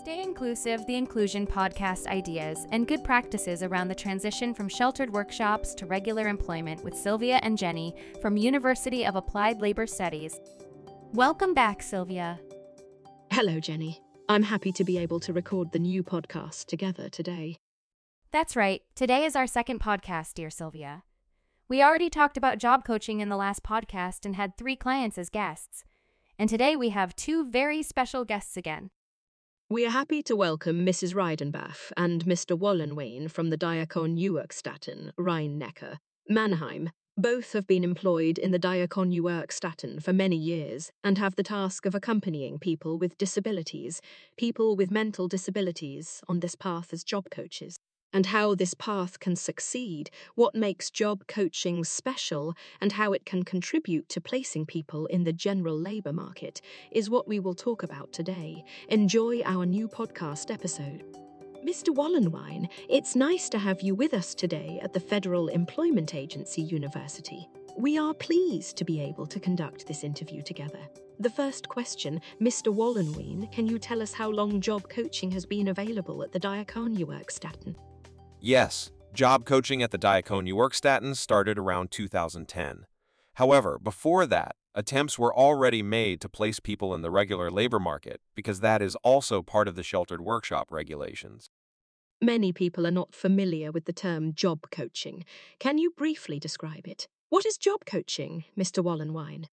Stay Inclusive, the Inclusion podcast ideas and good practices around the transition from sheltered workshops to regular employment with Sylvia and Jenny from University of Applied Labor Studies. Welcome back, Sylvia. Hello, Jenny. I'm happy to be able to record the new podcast together today. That's right. Today is our second podcast, dear Sylvia. We already talked about job coaching in the last podcast and had 3 clients as guests. And today we have 2 very special guests again. We are happy to welcome Mrs. Reidenbach and Mr. Wallenwein from the Diakon Uwerkstatten, Rhein-Neckar, Mannheim. Both have been employed in the Diakon Uwerkstatten for many years and have the task of accompanying people with disabilities, people with mental disabilities, on this path as job coaches. And how this path can succeed, what makes job coaching special, and how it can contribute to placing people in the general labour market is what we will talk about today. Enjoy our new podcast episode. Mr. Wallenwein, it's nice to have you with us today at the Federal Employment Agency University. We are pleased to be able to conduct this interview together. The first question, Mr. Wallenwein, can you tell us how long job coaching has been available at the Diakon Uwerkstatten? Yes, job coaching at the Diakon Uwerkstatten started around 2010. However, before that, attempts were already made to place people in the regular labor market because that is also part of the sheltered workshop regulations. Many people are not familiar with the term job coaching. Can you briefly describe it? What is job coaching, Mr. Wallenwein?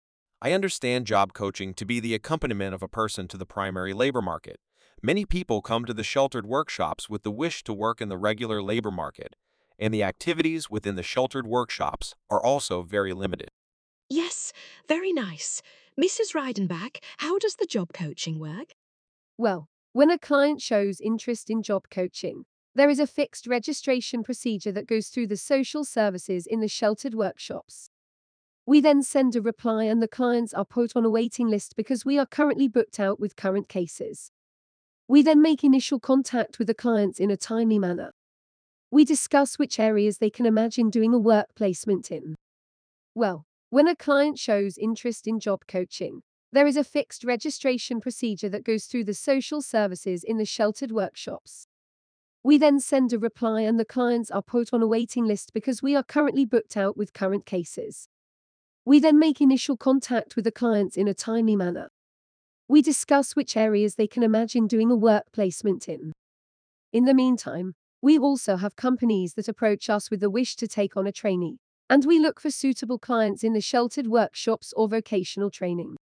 I understand job coaching to be the accompaniment of a person to the primary labor market. Many people come to the sheltered workshops with the wish to work in the regular labor market, and the activities within the sheltered workshops are also very limited. Yes, very nice. Mrs. Reidenbach, how does the job coaching work? Well, when a client shows interest in job coaching, there is a fixed registration procedure that goes through the social services in the sheltered workshops. We then send a reply and the clients are put on a waiting list because we are currently booked out with current cases. We then make initial contact with the clients in a timely manner. We discuss which areas they can imagine doing a work placement in. Well, when a client shows interest in job coaching, there is a fixed registration procedure that goes through the social services in the sheltered workshops. We then send a reply and the clients are put on a waiting list because we are currently booked out with current cases. We then make initial contact with the clients in a timely manner. We discuss which areas they can imagine doing a work placement in. In the meantime, we also have companies that approach us with the wish to take on a trainee, and we look for suitable clients in the sheltered workshops or vocational training.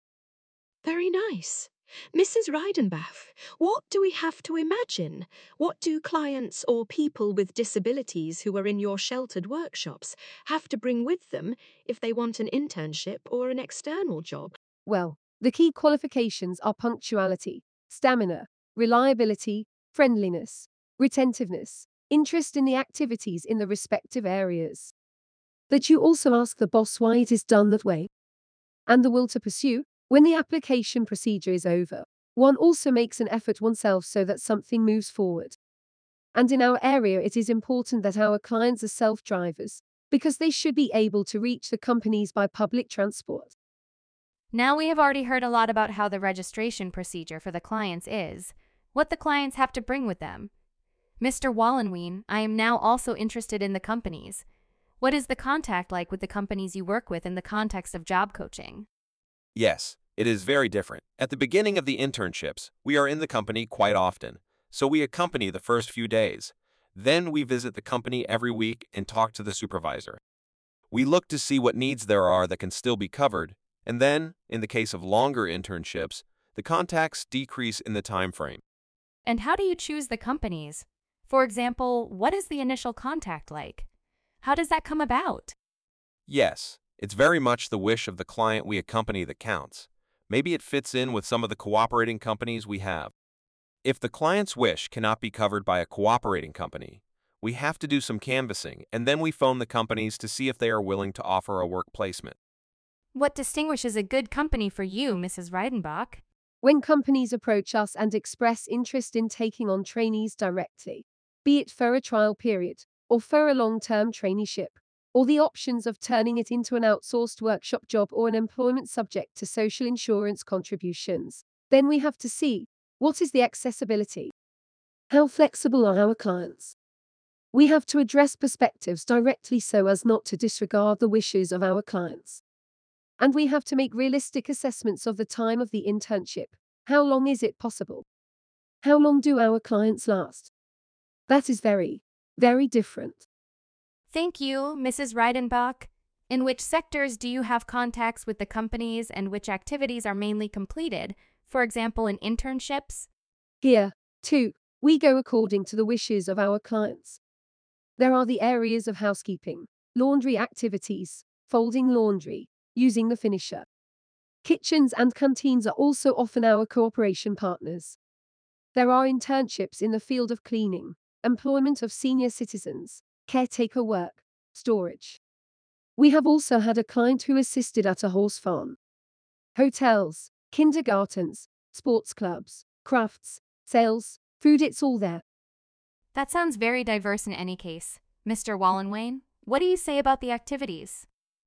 Very nice. Mrs. Reidenbach, what do we have to imagine? What do clients or people with disabilities who are in your sheltered workshops have to bring with them if they want an internship or an external job? Well, the key qualifications are punctuality, stamina, reliability, friendliness, retentiveness, interest in the activities in the respective areas. That you also ask the boss why it is done that way. And the will to pursue, when the application procedure is over, one also makes an effort oneself so that something moves forward. And in our area it is important that our clients are self-drivers, because they should be able to reach the companies by public transport. Now we have already heard a lot about how the registration procedure for the clients is, what the clients have to bring with them. Mr. Wallenwein, I am now also interested in the companies. What is the contact like with the companies you work with in the context of job coaching? Yes, it is very different. At the beginning of the internships, we are in the company quite often, so we accompany the first few days. Then we visit the company every week and talk to the supervisor. We look to see what needs there are that can still be covered, and then, in the case of longer internships, the contacts decrease in the time frame. And how do you choose the companies? For example, what is the initial contact like? How does that come about? Yes, it's very much the wish of the client we accompany that counts. Maybe it fits in with some of the cooperating companies we have. If the client's wish cannot be covered by a cooperating company, we have to do some canvassing, and then we phone the companies to see if they are willing to offer a work placement. What distinguishes a good company for you, Mrs. Reidenbach? When companies approach us and express interest in taking on trainees directly, be it for a trial period, or for a long-term traineeship, or the options of turning it into an outsourced workshop job or an employment subject to social insurance contributions, then we have to see What is the accessibility? How flexible are our clients? We have to address perspectives directly so as not to disregard the wishes of our clients. And we have to make realistic assessments of the time of the internship. How long is it possible? How long do our clients last? That is very, very different. Thank you, Mrs. Reidenbach. In which sectors do you have contacts with the companies and which activities are mainly completed, for example, in internships? Here, too, we go according to the wishes of our clients. There are the areas of housekeeping, laundry activities, folding laundry, using the finisher. Kitchens and canteens are also often our cooperation partners. There are internships in the field of cleaning, employment of senior citizens, caretaker work, storage. We have also had a client who assisted at a horse farm. Hotels, kindergartens, sports clubs, crafts, sales, food, it's all there. That sounds very diverse in any case. Mr. Wallenwain, what do you say about the activities?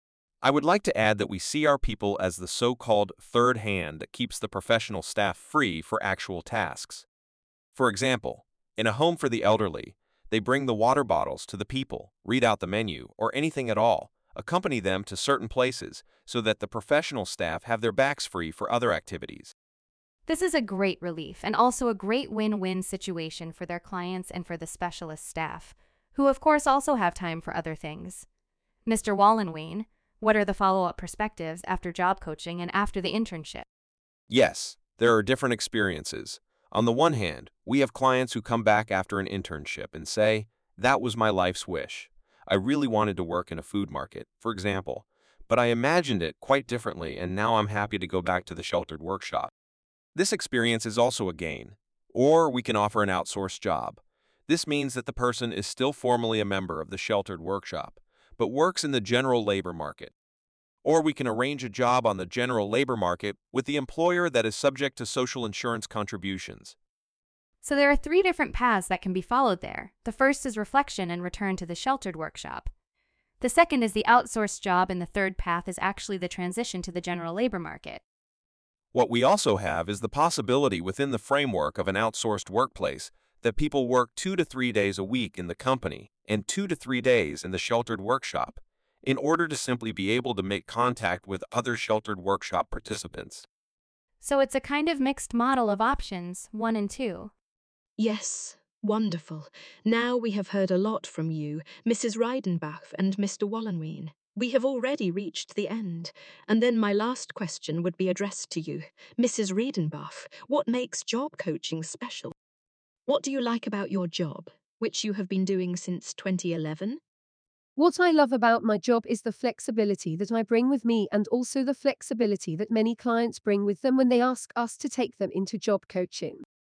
I would like to add that we see our people as the so-called third hand that keeps the professional staff free for actual tasks. For example, in a home for the elderly, they bring the water bottles to the people, read out the menu, or anything at all, accompany them to certain places so that the professional staff have their backs free for other activities. This is a great relief and also a great win-win situation for their clients and for the specialist staff, who of course also have time for other things. Mr. Wallenwain, what are the follow-up perspectives after job coaching and after the internship? Yes, there are different experiences. On the one hand, we have clients who come back after an internship and say, "That was my life's wish. I really wanted to work in a food market, for example, but I imagined it quite differently and now I'm happy to go back to the sheltered workshop." This experience is also a gain. Or we can offer an outsourced job. This means that the person is still formally a member of the sheltered workshop, but works in the general labor market. Or we can arrange a job on the general labor market with the employer that is subject to social insurance contributions. So there are 3 different paths that can be followed there. The first is reflection and return to the sheltered workshop. The second is the outsourced job, and the third path is actually the transition to the general labor market. What we also have is the possibility within the framework of an outsourced workplace that people work 2 to 3 days a week in the company and 2 to 3 days in the sheltered workshop in order to simply be able to make contact with other sheltered workshop participants. So it's a kind of mixed model of options, 1 and 2. Yes, wonderful. Now we have heard a lot from you, Mrs. Reidenbach and Mr. Wallenwein. We have already reached the end, and then my last question would be addressed to you. Mrs. Reidenbach, what makes job coaching special? What do you like about your job, which you have been doing since 2011? What I love about my job is the flexibility that I bring with me and also the flexibility that many clients bring with them when they ask us to take them into job coaching.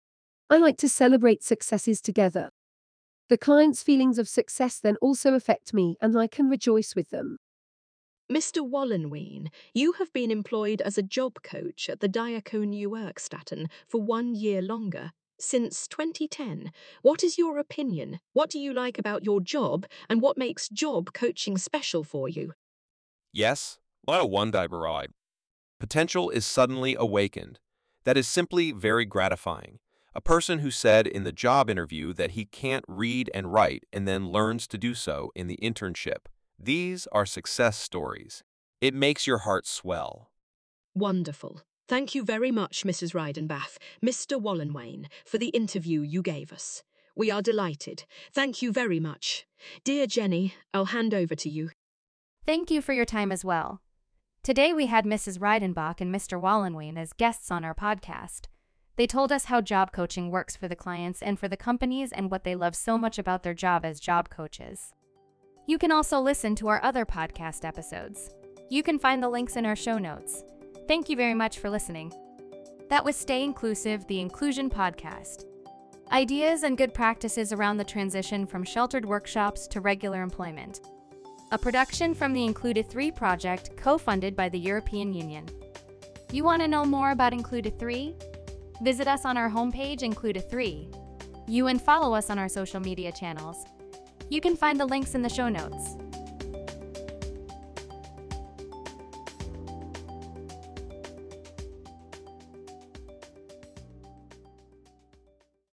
I like to celebrate successes together. The client's feelings of success then also affect me and I can rejoice with them. Mr. Wallenwein, you have been employed as a job coach at the Diaco New Werkstatten for 1 year longer, since 2010. What is your opinion? What do you like about your job, and what makes job coaching special for you? Yes, well, one bereit. Potential is suddenly awakened. That is simply very gratifying. A person who said in the job interview that he can't read and write and then learns to do so in the internship. These are success stories. It makes your heart swell. Wonderful. Thank you very much, Mrs. Reidenbach, Mr. Wallenwein, for the interview you gave us. We are delighted. Thank you very much. Dear Jenny, I'll hand over to you. Thank you for your time as well. Today we had Mrs. Reidenbach and Mr. Wallenwein as guests on our podcast. They told us how job coaching works for the clients and for the companies and what they love so much about their job as job coaches. You can also listen to our other podcast episodes. You can find the links in our show notes. Thank you very much for listening. That was Stay Inclusive, the Inclusion Podcast. Ideas and good practices around the transition from sheltered workshops to regular employment. A production from the Included 3 project, co-funded by the European Union. You want to know more about Included 3? Visit us on our homepage, Included 3. You and follow us on our social media channels. You can find the links in the show notes.